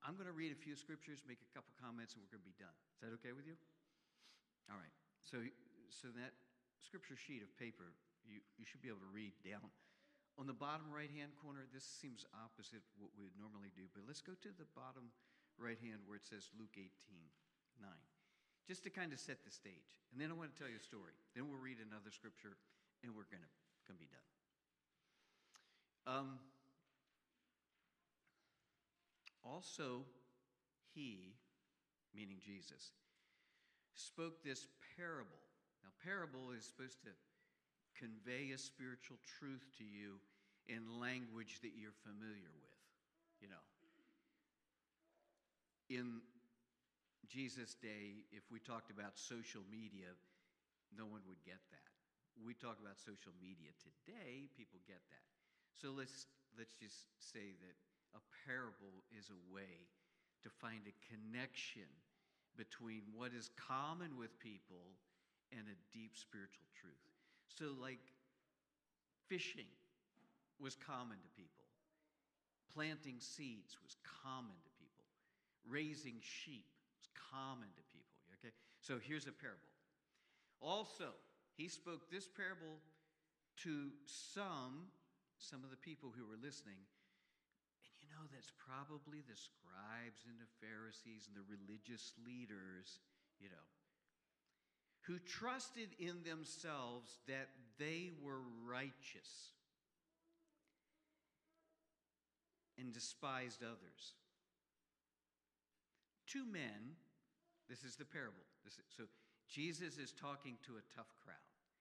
I'm going to read a few scriptures, make a couple comments, and we're going to be done. Is that okay with you? All right. So that scripture sheet of paper, you should be able to read down. On the bottom right-hand corner, this seems opposite what we would normally do, but let's go to the bottom right-hand where it says Luke 18:9, just to kind of set the stage. And then I want to tell you a story. Then we'll read another scripture, and we're going to be done. Also, he, meaning Jesus, spoke this parable. Now, parable is supposed to convey a spiritual truth to you in language that you're familiar with, you know. In Jesus' day, if we talked about social media, no one would get that. We talk about social media today, people get that. So let's just say that a parable is a way to find a connection between what is common with people and a deep spiritual truth. So like fishing was common to people. Planting seeds was common to people. Raising sheep was common to people. Okay? So here's a parable. Also, he spoke this parable to some of the people who were listening. And you know, that's probably the scribes and the Pharisees and the religious leaders, you know, who trusted in themselves that they were righteous and despised others. Two men, this is the parable. So Jesus is talking to a tough crowd.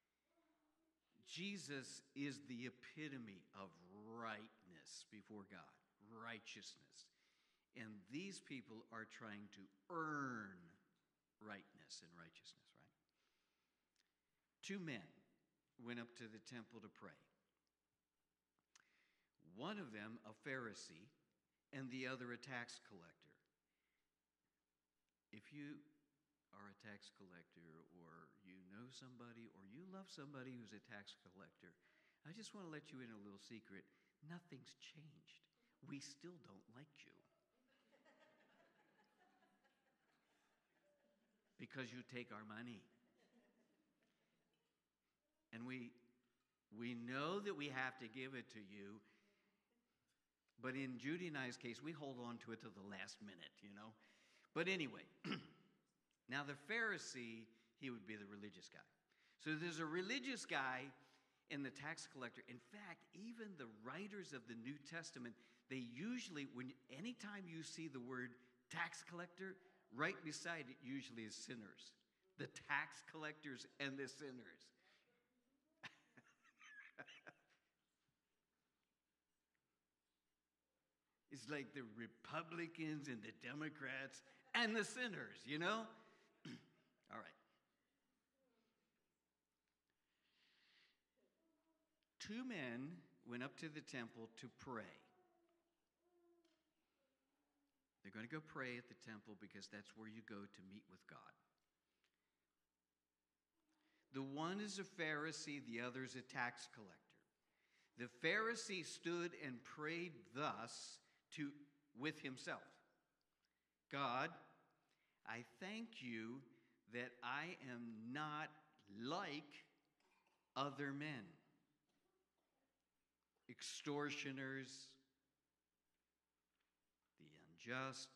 Jesus is the epitome of rightness before God, righteousness. And these people are trying to earn rightness and righteousness, right? Two men went up to the temple to pray. One of them a Pharisee and the other a tax collector. If you are a tax collector, or you know somebody, or you love somebody who's a tax collector, I just want to let you in a little secret. Nothing's changed. We still don't like you. Because you take our money. And we know that we have to give it to you, but in Judy and I's case, we hold on to it to the last minute, you know. But anyway, now the Pharisee, he would be the religious guy. So there's a religious guy and the tax collector. In fact, even the writers of the New Testament, they usually, anytime you see the word tax collector, right beside it usually is sinners. The tax collectors and the sinners. It's like the Republicans and the Democrats and the sinners, you know? All right. Two men went up to the temple to pray. They're going to go pray at the temple because that's where you go to meet with God. The one is a Pharisee, the other is a tax collector. The Pharisee stood and prayed thus with himself. God, I thank you that I am not like other men, extortioners, the unjust,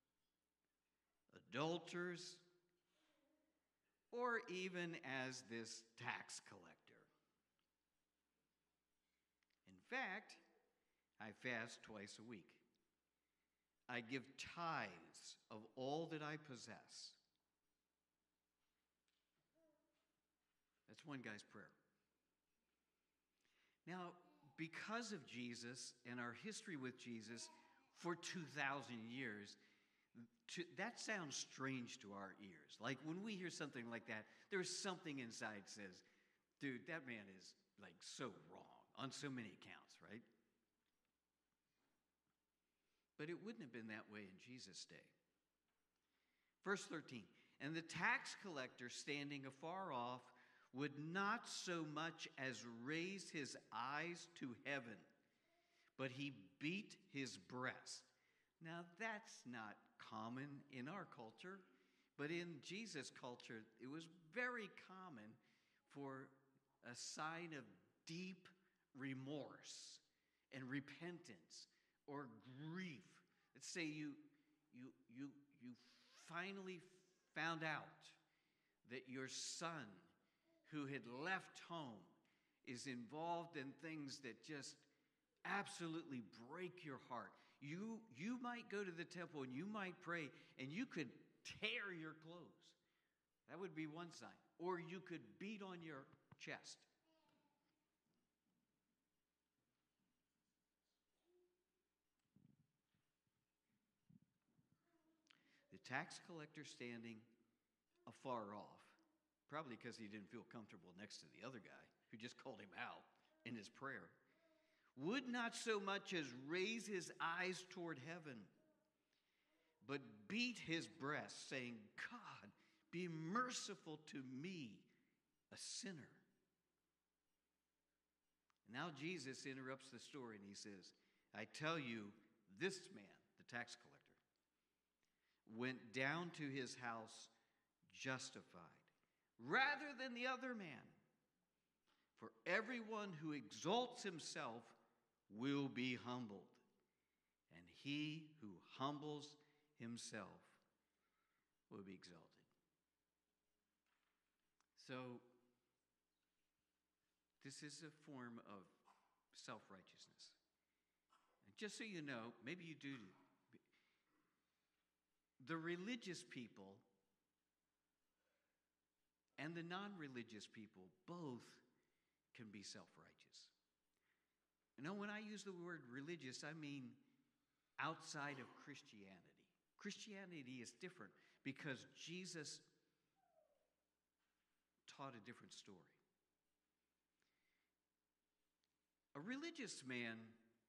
adulterers, or even as this tax collector. In fact, I fast twice a week. I give tithes of all that I possess. That's one guy's prayer. Now, because of Jesus and our history with Jesus for 2,000 years, that sounds strange to our ears. Like when we hear something like that, there's something inside that says, dude, that man is like so wrong on so many accounts, right? But it wouldn't have been that way in Jesus' day. Verse 13, and the tax collector standing afar off would not so much as raise his eyes to heaven, but he beat his breast, Now, that's not common in our culture, but in Jesus' culture, it was very common for a sign of deep remorse and repentance or grief. Let's say you finally found out that your son who had left home is involved in things that just absolutely break your heart. You might go to the temple and you might pray and you could tear your clothes. That would be one sign. Or you could beat on your chest. The tax collector standing afar off, probably because he didn't feel comfortable next to the other guy who just called him out in his prayer, would not so much as raise his eyes toward heaven, but beat his breast, saying, God, be merciful to me, a sinner. Now Jesus interrupts the story and he says, I tell you, this man, the tax collector, went down to his house justified rather than the other man. For everyone who exalts himself will be humbled, and he who humbles himself will be exalted. So, this is a form of self-righteousness. And just so you know, maybe you do, the religious people and the non-religious people both can be self-righteous. You know, when I use the word religious, I mean outside of Christianity. Christianity is different because Jesus taught a different story. A religious man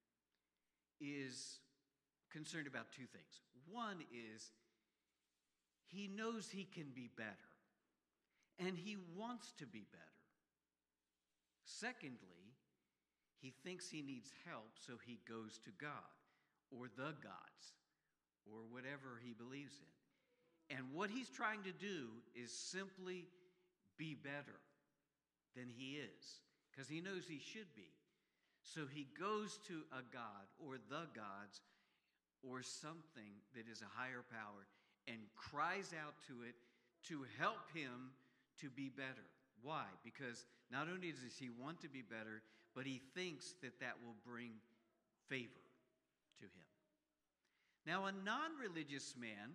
is concerned about two things. One is he knows he can be better, and he wants to be better. Secondly, he thinks he needs help, so he goes to God or the gods or whatever he believes in. And what he's trying to do is simply be better than he is, because he knows he should be. So he goes to a god or the gods or something that is a higher power and cries out to it to help him to be better. Why? Because not only does he want to be better, but he thinks that that will bring favor to him. Now, a non-religious man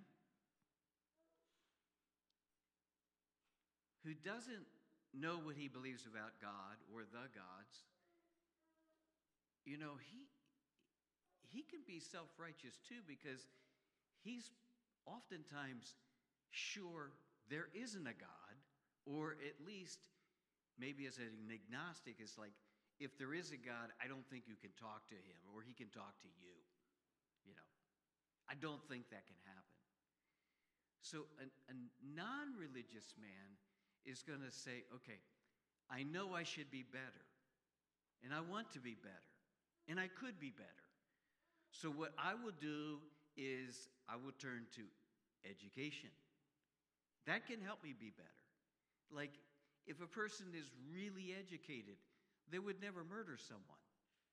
who doesn't know what he believes about God or the gods, you know, he can be self-righteous too, because he's oftentimes sure there isn't a God, or at least maybe as an agnostic, it's like, if there is a God, I don't think you can talk to him, or he can talk to you. You know, I don't think that can happen. So a non-religious man is going to say, okay, I know I should be better, and I want to be better, and I could be better. So what I will do is I will turn to education. That can help me be better. Like, if a person is really educated, they would never murder someone.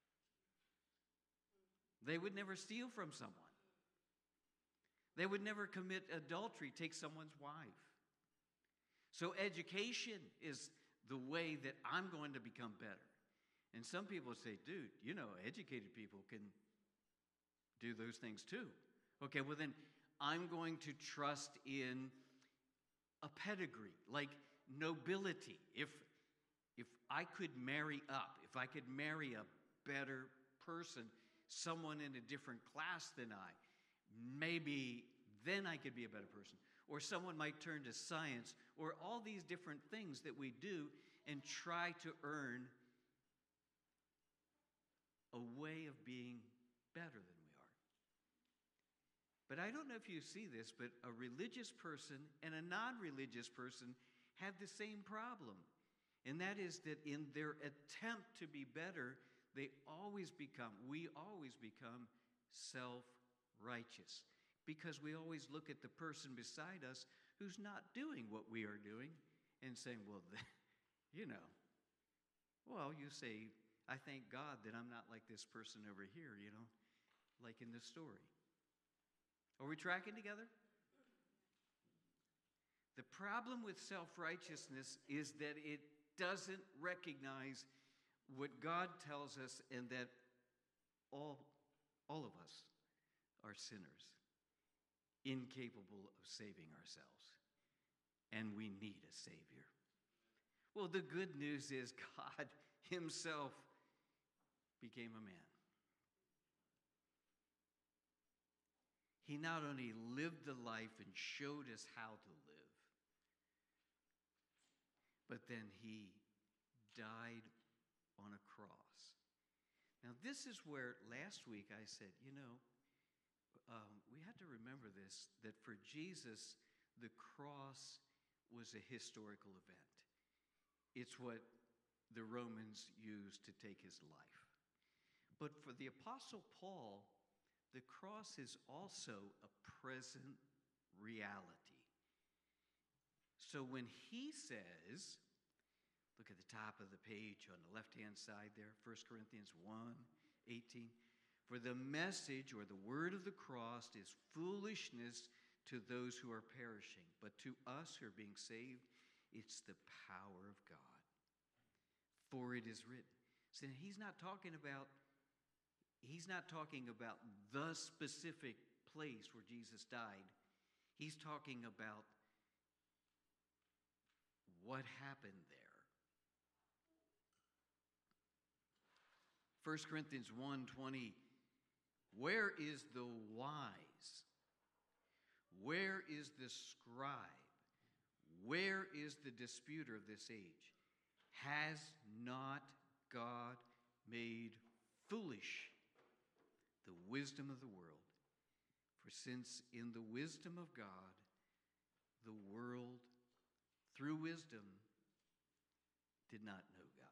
They would never steal from someone. They would never commit adultery, take someone's wife. So education is the way that I'm going to become better. And some people say, dude, you know, educated people can do those things too. Okay, well then I'm going to trust in a pedigree, like nobility. If I could marry up, if I could marry a better person, someone in a different class than I, maybe then I could be a better person. Or someone might turn to science, or all these different things that we do and try to earn a way of being better than we are. But I don't know if you see this, but a religious person and a non-religious person have the same problem. And that is that in their attempt to be better, we always become self-righteous. righteous, because we always look at the person beside us who's not doing what we are doing and saying, well, you say, I thank God that I'm not like this person over here, like in this story. Are we tracking together? The problem with self-righteousness is that it doesn't recognize what God tells us, and that all of us are sinners, incapable of saving ourselves, and we need a Savior. Well, the good news is God himself became a man. He not only lived the life and showed us how to live, but then he died on a cross. Now, this is where last week I said, we had to remember this, that for Jesus, the cross was a historical event. It's what the Romans used to take his life. But for the Apostle Paul, the cross is also a present reality. So when he says, look at the top of the page on the left-hand side there, 1 Corinthians 1:18. For the message or the word of the cross is foolishness to those who are perishing, but to us who are being saved, it's the power of God. For it is written. So he's not talking about the specific place where Jesus died. He's talking about what happened there. 1 Corinthians 1:20, where is the wise? Where is the scribe? Where is the disputer of this age? Has not God made foolish the wisdom of the world? For since in the wisdom of God, the world, through wisdom, did not know God.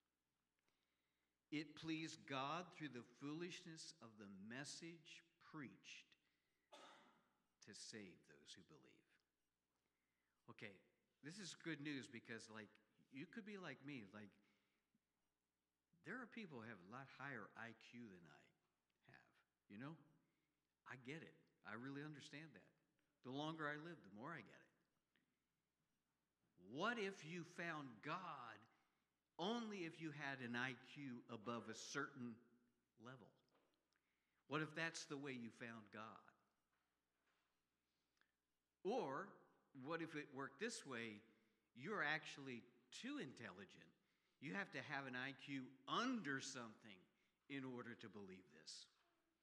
It pleased God through the foolishness of the message preached to save those who believe. Okay, this is good news because, you could be like me. There are people who have a lot higher IQ than I have, I get it. I really understand that. The longer I live, the more I get it. What if you found God only if you had an IQ above a certain level? What if that's the way you found God? Or what if it worked this way? You're actually too intelligent. You have to have an IQ under something in order to believe this.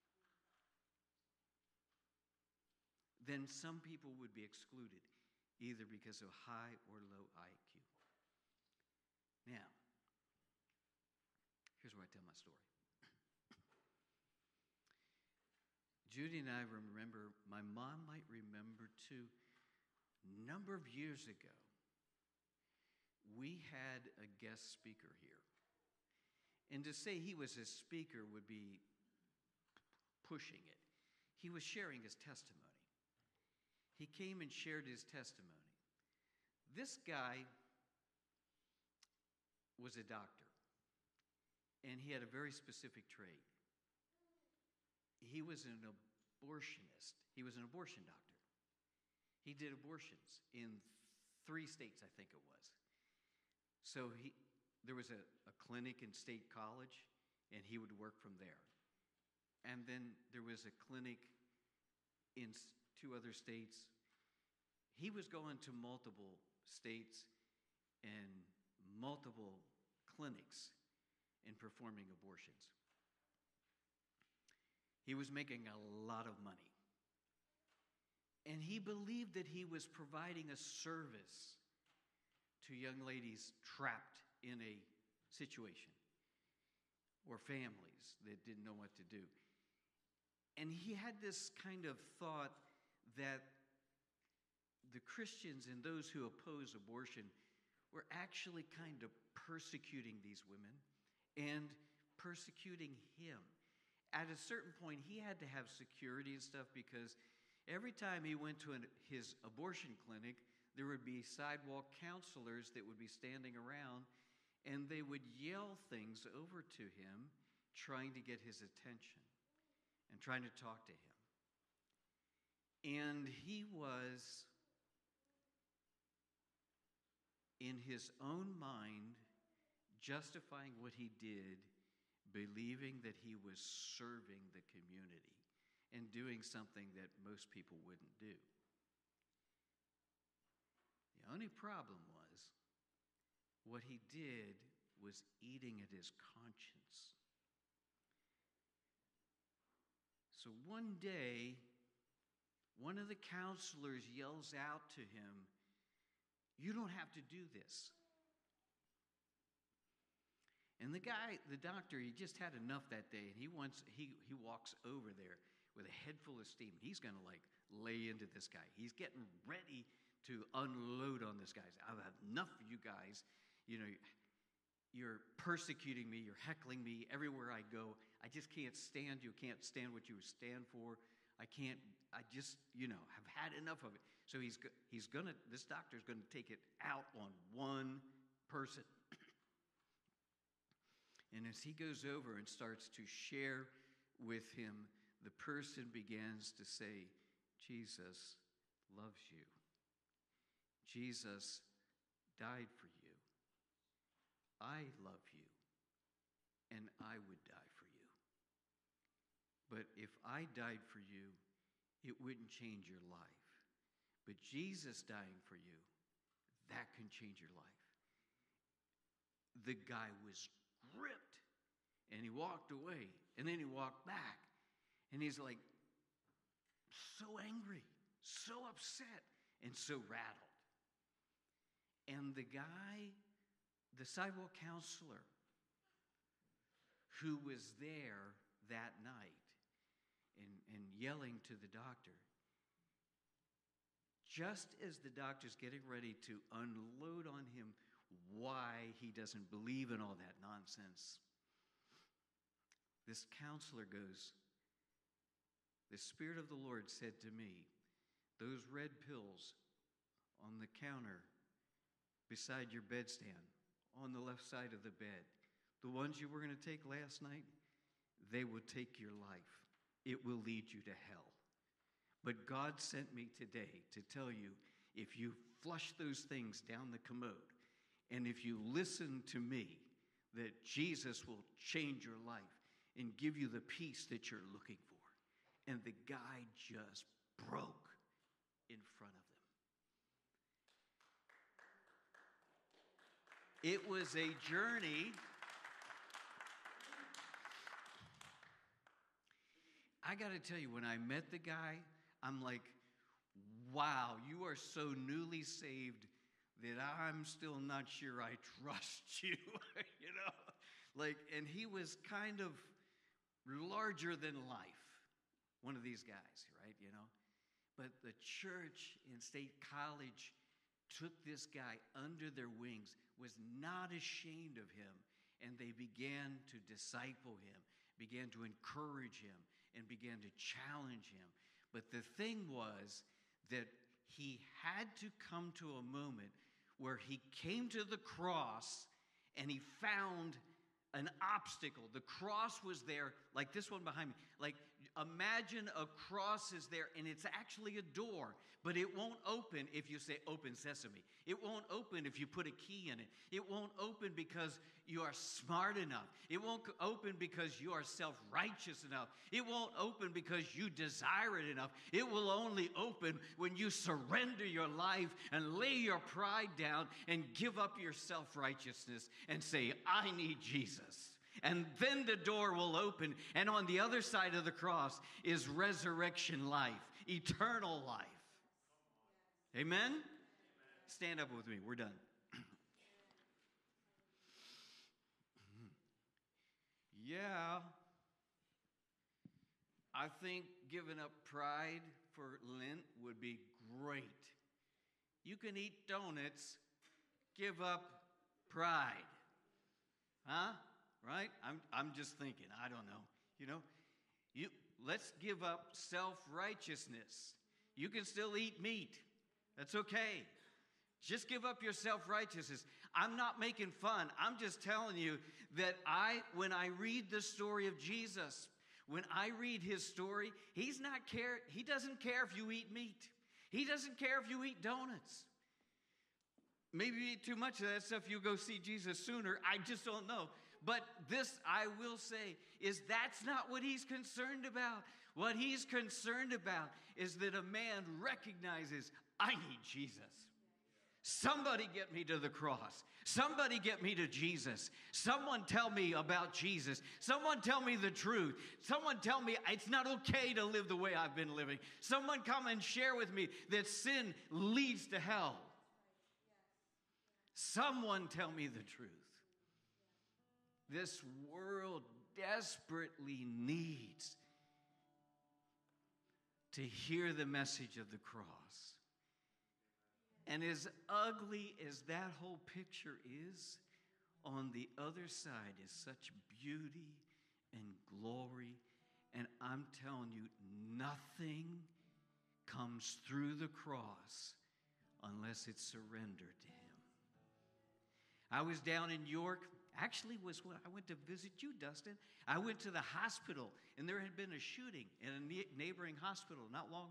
Then some people would be excluded, either because of high or low IQ. Now, here's where I tell my story. Judy and I remember, my mom might remember too, a number of years ago, we had a guest speaker here. And to say he was a speaker would be pushing it. He was sharing his testimony. He came and shared his testimony. This guy was a doctor, and he had a very specific trait. He was an abortionist. He was an abortion doctor. He did abortions in 3 states, I think it was. So there was a clinic in State College, and he would work from there. And then there was a clinic in 2 other states. He was going to multiple states and multiple clinics and performing abortions. He was making a lot of money. And he believed that he was providing a service to young ladies trapped in a situation or families that didn't know what to do. And he had this kind of thought that the Christians and those who oppose abortion were actually kind of persecuting these women and persecuting him. at a certain point, he had to have security and stuff because every time he went to his abortion clinic, there would be sidewalk counselors that would be standing around, and they would yell things over to him, trying to get his attention and trying to talk to him. And he was, in his own mind, justifying what he did, believing that he was serving the community and doing something that most people wouldn't do. The only problem was, what he did was eating at his conscience. So one day, one of the counselors yells out to him, "You don't have to do this." And the doctor, he just had enough that day, and he walks over there with a head full of steam. He's going to lay into this guy. He's getting ready to unload on this guy. I've had enough of you guys. You're persecuting me. You're heckling me everywhere I go. I just can't stand you. Can't stand what you stand for. I just have had enough of it. So this doctor's going to take it out on one person. And as he goes over and starts to share with him, the person begins to say, "Jesus loves you. Jesus died for you. I love you, and I would die for you. But if I died for you, it wouldn't change your life. But Jesus dying for you, that can change your life." The guy was gripped, and he walked away, and then he walked back, and he's like so angry, so upset, and so rattled. And the guy, the sidewalk counselor who was there that night and yelling to the doctor, just as the doctor's getting ready to unload on him why he doesn't believe in all that nonsense, this counselor goes, "The Spirit of the Lord said to me, those red pills on the counter beside your bedstand, on the left side of the bed, the ones you were going to take last night, they will take your life. It will lead you to hell. But God sent me today to tell you, if you flush those things down the commode, and if you listen to me, that Jesus will change your life and give you the peace that you're looking for." And the guy just broke in front of them. It was a journey. I got to tell you, when I met the guy, I'm like, wow, you are so newly saved that I'm still not sure I trust you, and he was kind of larger than life, one of these guys, right, But the church in State College took this guy under their wings, was not ashamed of him, and they began to disciple him, began to encourage him, and began to challenge him. But the thing was that he had to come to a moment where he came to the cross and he found an obstacle. The cross was there, like this one behind me. Like, imagine a cross is there, and it's actually a door, but it won't open if you say, "Open sesame." It won't open if you put a key in it. It won't open because you are smart enough. It won't open because you are self-righteous enough. It won't open because you desire it enough. It will only open when you surrender your life and lay your pride down and give up your self-righteousness and say, "I need Jesus." And then the door will open, and on the other side of the cross is resurrection life, eternal life. Amen? Stand up with me. We're done. Yeah, I think giving up pride for Lent would be great. You can eat donuts, give up pride. Huh? Right? I'm just thinking, I don't know. Let's give up self-righteousness. You can still eat meat. That's okay. Just give up your self-righteousness. I'm not making fun. I'm just telling you that when I read the story of Jesus, when I read his story, he doesn't care if you eat meat. He doesn't care if you eat donuts. Maybe you eat too much of that stuff, you'll go see Jesus sooner. I just don't know. But this, I will say, is that's not what he's concerned about. What he's concerned about is that a man recognizes, I need Jesus. Somebody get me to the cross. Somebody get me to Jesus. Someone tell me about Jesus. Someone tell me the truth. Someone tell me it's not okay to live the way I've been living. Someone come and share with me that sin leads to hell. Someone tell me the truth. This world desperately needs to hear the message of the cross. And as ugly as that whole picture is, on the other side is such beauty and glory. And I'm telling you, nothing comes through the cross unless it's surrendered to him. I was down in York. Actually, was when I went to visit you, Dustin. I went to the hospital, and there had been a shooting in a neighboring hospital not long,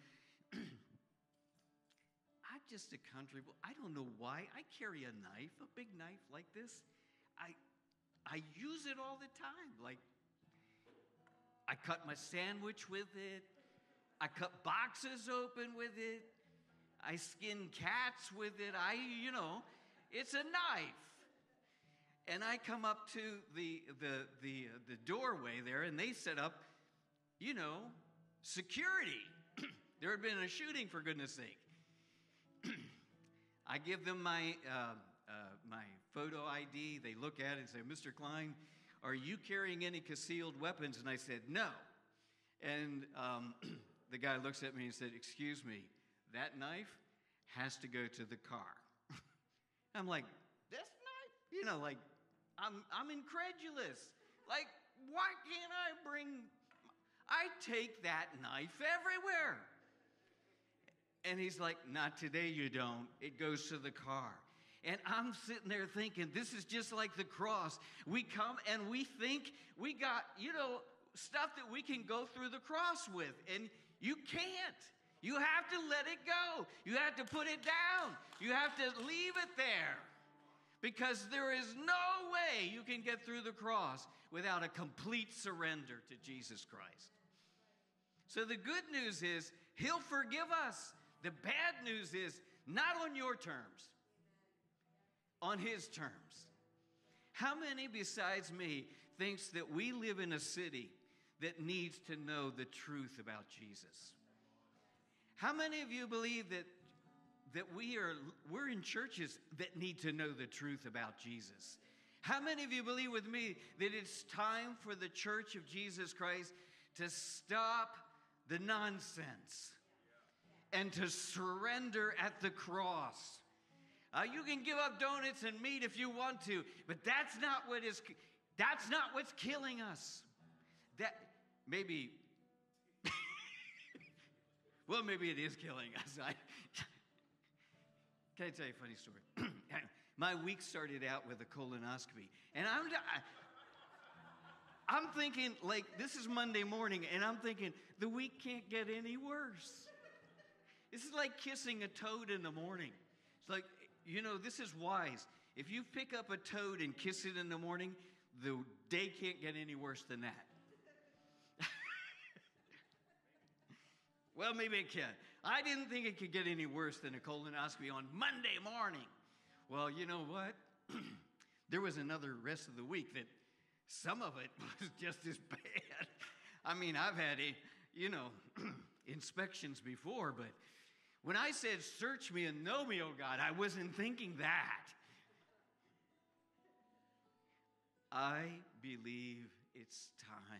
I'm just a country boy. I don't know why. I carry a knife, a big knife like this. I use it all the time. Like, I cut my sandwich with it. I cut boxes open with it. I skin cats with it. It's a knife. And I come up to the doorway there, and they set up, security. There had been a shooting, for goodness sake. I give them my photo ID. They look at it and say, Mr. Klein, are you carrying any concealed weapons? And I said, no. And the guy looks at me and said, excuse me, that knife has to go to the car. I'm like, this knife? I'm incredulous. Like, why can't I take that knife everywhere? And he's like, not today you don't. It goes to the car. And I'm sitting there thinking, this is just like the cross. We come and we think we got, stuff that we can go through the cross with. And you can't. You have to let it go. You have to put it down. You have to leave it there. Because there is no way you can get through the cross without a complete surrender to Jesus Christ. So the good news is he'll forgive us. The bad news is not on your terms, on his terms. How many besides me thinks that we live in a city that needs to know the truth about Jesus? How many of you believe that we're in churches that need to know the truth about Jesus? How many of you believe with me that it's time for the Church of Jesus Christ to stop the nonsense and to surrender at the cross? You can give up donuts and meat if you want to, but that's not what's killing us. That maybe well, maybe it is killing us. Can I tell you a funny story? My week started out with a colonoscopy. And I'm thinking, like, this is Monday morning, and I'm thinking, the week can't get any worse. This is like kissing a toad in the morning. It's like, this is wise. If you pick up a toad and kiss it in the morning, the day can't get any worse than that. Well, maybe it can. I didn't think it could get any worse than a colonoscopy on Monday morning. Well, you know what? There was another rest of the week that some of it was just as bad. I mean, I've had, inspections before, but when I said, search me and know me, oh God, I wasn't thinking that. I believe it's time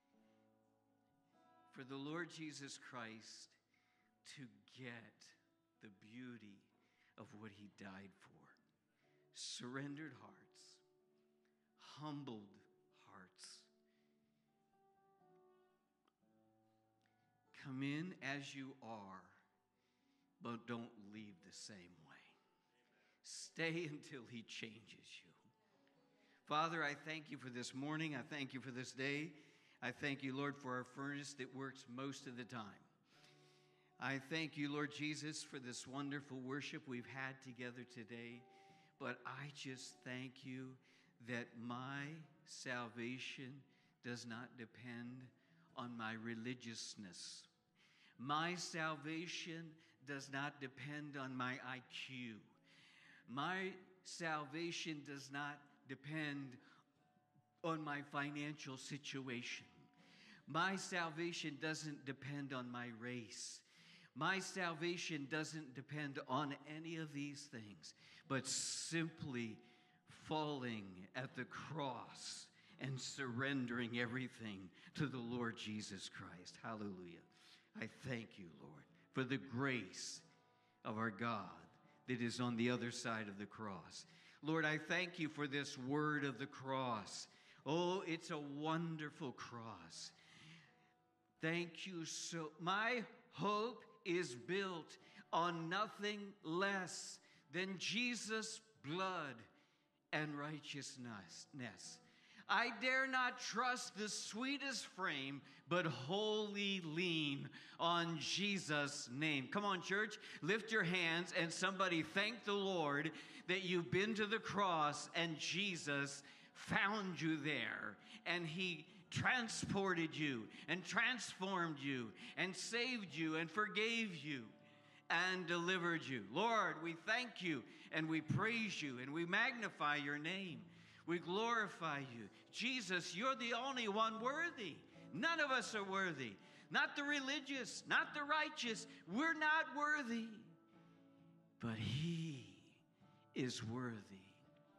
for the Lord Jesus Christ to get the beauty of what he died for. Surrendered hearts, humbled hearts, Come in as you are, but don't leave the same way. Stay until he changes you. Father, I thank you for this morning. I thank you for this day. I thank you, Lord, for our furnace that works most of the time. I thank you, Lord Jesus, for this wonderful worship we've had together today. But I just thank you that my salvation does not depend on my religiousness. My salvation does not depend on my IQ. My salvation does not depend on my financial situation. My salvation doesn't depend on my race. My salvation doesn't depend on any of these things, but simply falling at the cross and surrendering everything to the Lord Jesus Christ. Hallelujah. I thank you, Lord, for the grace of our God that is on the other side of the cross. Lord, I thank you for this word of the cross. Oh, it's a wonderful cross. Thank you so. My hope is built on nothing less than Jesus' blood and righteousness. I dare not trust the sweetest frame, but wholly lean on Jesus' name. Come on, church, lift your hands and somebody thank the Lord that you've been to the cross and Jesus found you there and he transported you and transformed you and saved you and forgave you and delivered you. Lord, we thank you and we praise you and we magnify your name. We glorify you. Jesus, you're the only one worthy. None of us are worthy. Not the religious, not the righteous. We're not worthy. But he is worthy.